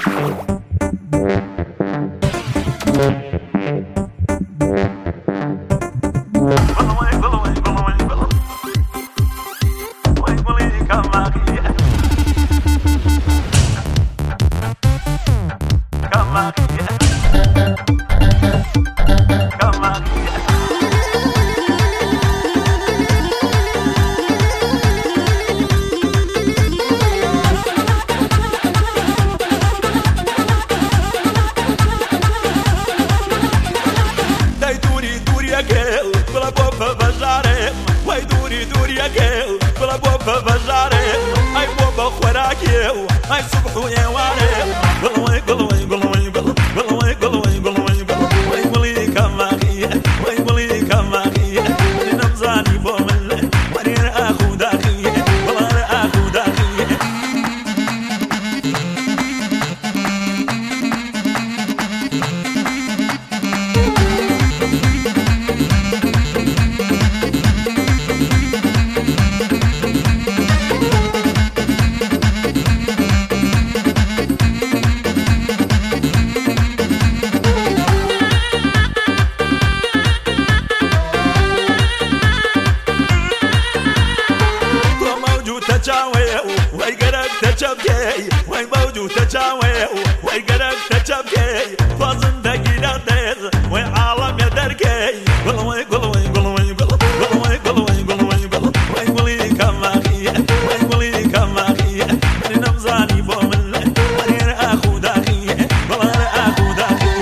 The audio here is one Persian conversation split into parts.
Ai صبح ويا واري قلوي قلوي قلوي قلوي قلوي قلوي قلوي قلوي كما هي قلوي كما هي نمزاني بومل وري اخو داخي والله اخو داخي وای گرک تچبکی وای موجو تچاوی وای گرک تچبکی تو زندگی دادز وای عالم درکی قلوی قلوی قلوی قلوی قلوی قلوی وای قلی کماخی وای قلی کماخی نمزانی بومل وري اخو داخی والله اخو داخی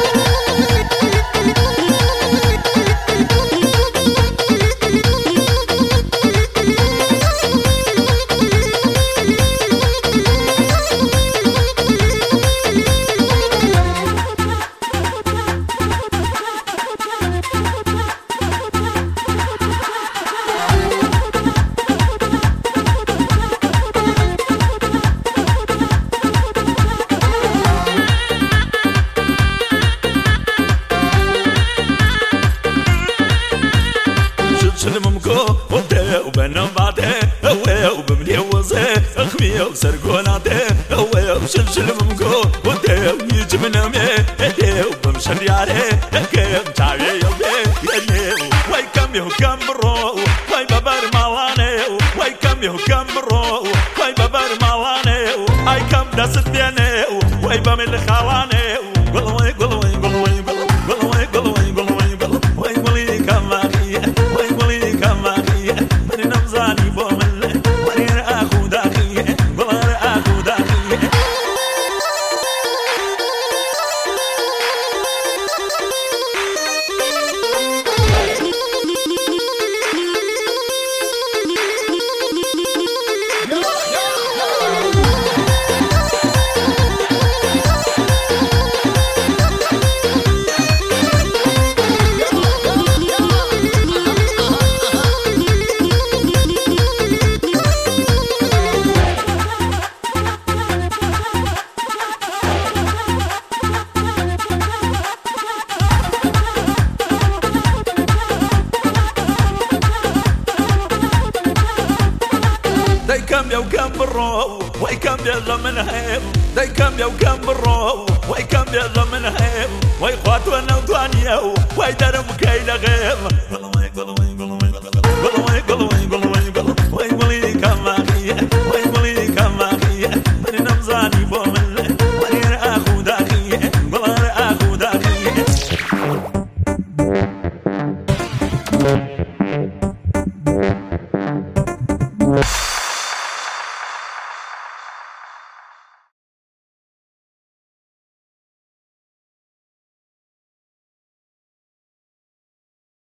وبنباته وبملي وزه اخمي وسرقوناته وشلشل ممكو وده يجمنا مي وبمشرياره كم تعي يلي واي كم يحكم برو واي ببر مالانه واي كم يحكم برو واي ببر مالانه اي كم دست بينه واي بمل خالانه قلوي قلوي قلوي قلوي قلوي قلوي واي قلي كما هي واي قلي كما هي نمزاني بومل وري اخو داخي والله اخو داخي كم يا وكم برو واي كم يا من هيم داي كم يا وكم برو واي كم يا من هيم واي خواتنا وطانيا واي درم كايل غيم قلوي قلوي قلوي قلوي قلوي قلوي واي ولي كما هي واي ولي كما هي من نمزاني بومل وري اخو داخي والله اخو داخي